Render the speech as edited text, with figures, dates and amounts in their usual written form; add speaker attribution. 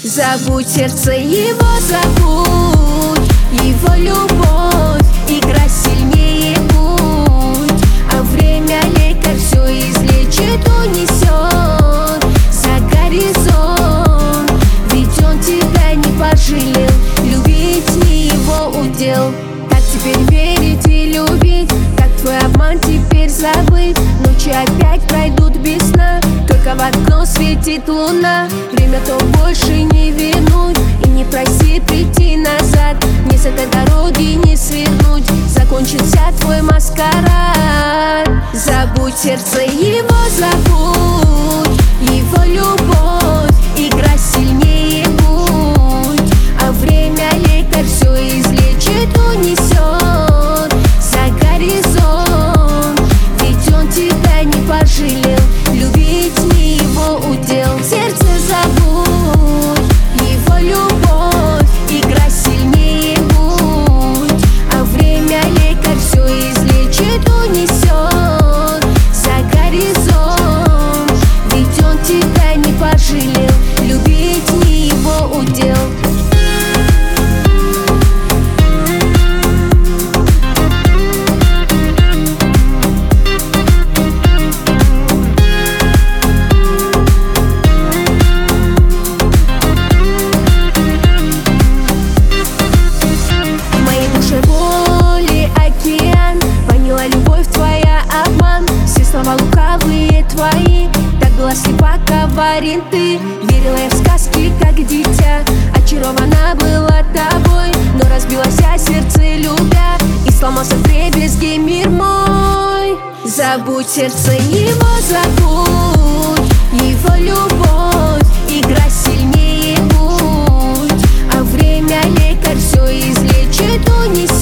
Speaker 1: Забудь сердце его, забудь его любовь, игра сильнее будь, а время лекарь все излечит, унесет за горизонт. Ведь он тебя не пожалел, любить не его удел. Как теперь верить и любить, как твой обман теперь забыть? Ночи опять пройдут без сна, только в окно светит луна. Время-то больше не вернуть, и не проси прийти назад. Мне с этой дороги не свернуть, закончился твой маскарад. Забудь сердце его, забудь его любовь, игра сильнее будь, а время лекарь все излечит, унесет за горизонт. Ведь он тебя не пожалел, любить не его удел. Сердце забудь его любовь, игра сильнее будь, а время лекарь все излечит, унесет за горизонт. Ведь он тебя не пожалел, любить не его удел. Слова лукавые твои, так была слепа, коварен ты. Верила я в сказки, как дитя, очарована была тобой, но разбилось сердце, любя, и сломался вдребезги мир мой. Забудь сердце его, забудь его любовь, игра сильнее будь, а время лекарь все излечит, унесет